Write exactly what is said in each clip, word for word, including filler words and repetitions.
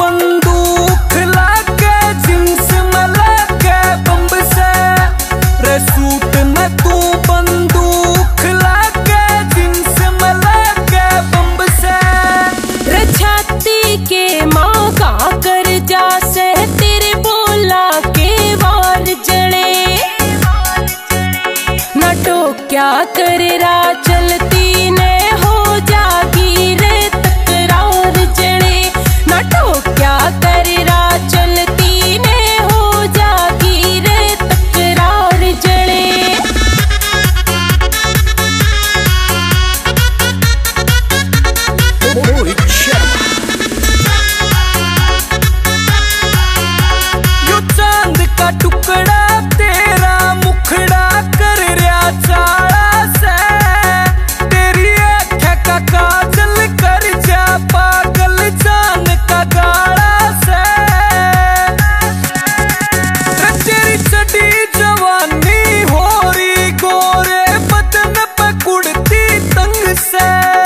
बंदूक लाके जींस में लाके बम्ब से रे सूट में तू बंदूक लाके जींस में लाके बम्ब से रे छाती के माँ का कर जा से तेरे बोला के वार जड़े न टोक्या कर रा चलती ने हो जागी रे तकरार जड़े न टोक्या कर रा चलती ने हो जागी रे तकरार जड़े। यो चांद का टुकड़ा तेरा मुखड़ा कर रहा चाड़ा से तेरी आँखें का काजल कर जा पागल जान का गाड़ा से तेरी चढ़ी जवानी हो रही गोरे बदन पे कुड़ती तंग से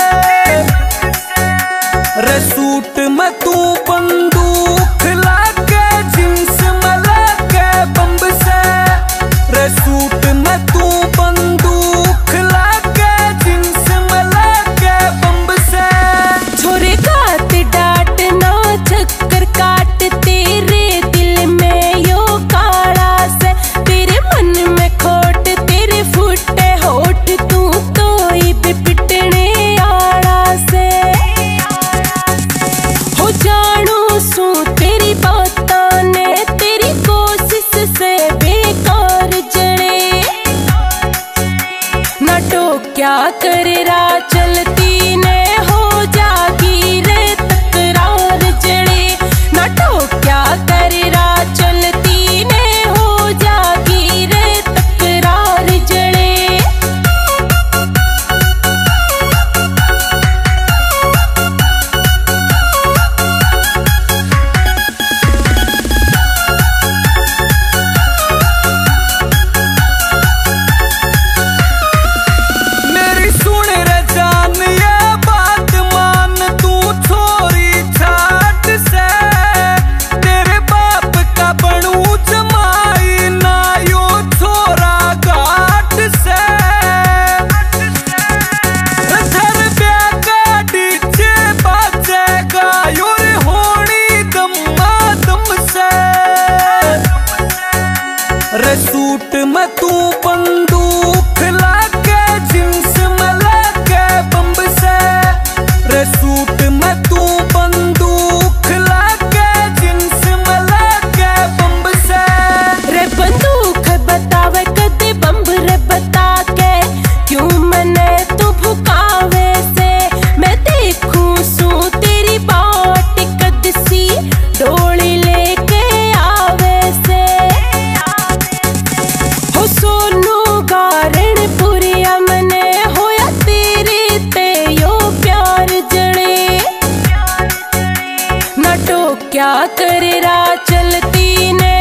रे सूट में तू बंदूक लाके जींस में लाके बम्ब से रे सूट में तू बंदूक लाके जींस में लाके बम्ब से छोरे काट डाट ना चक्कर काट तेरे दिल में यो काला से तेरे मन में खोट तेरे फुटे होठ तू तो भी पिटने आड़ा से हो जानू सू तेरी बातां ने तेरी कोशिश से बेकार जड़े न टोक्या कर रा चलती ने हो जागी रे तकरार जड़े न टोक्या कर रा चलती ने हो जागी रे तकरार जड़े। मेरी सुन रे जान ये बात मान तू छोरी छाट से तेरे बाप का बनू जमाई ना यो छोरा घाट से घर ब्याह का डीजे बाजेगा यो रे होनी दम्मा दम से रे सूट में तू बंदूक लाके जींस में लाके बम्ब से रे सूट में तू बंदूक लाके जींस में लाके बम्ब से रे बंदूक बतावे कदे बम्ब रे बता के क्यों मने तू भुकावे से मैं देखूं सू तेरी बाट कद सी डोली लेके आवे से हो सोनू गारण पुरिया मने होया तेरे ते यो प्यार जड़े न टोक्या कर रा चलती ने